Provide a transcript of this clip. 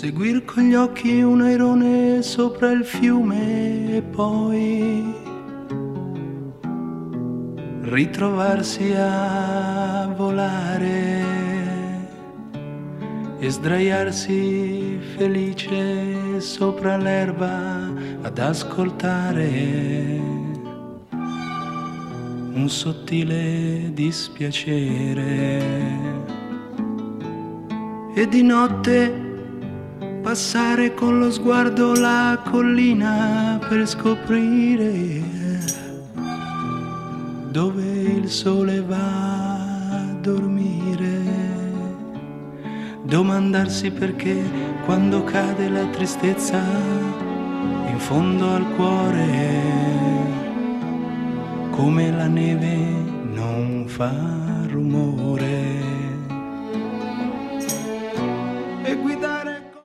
seguir con gli occhi un airone sopra il fiume e poi ritrovarsi a volare e sdraiarsi felice sopra l'erba ad ascoltare un sottile dispiacere. E di notte passare con lo sguardo la collina per scoprire dove il sole va a dormire. Domandarsi perché quando cade la tristezza in fondo al cuore, come la neve non fa rumore. E guidare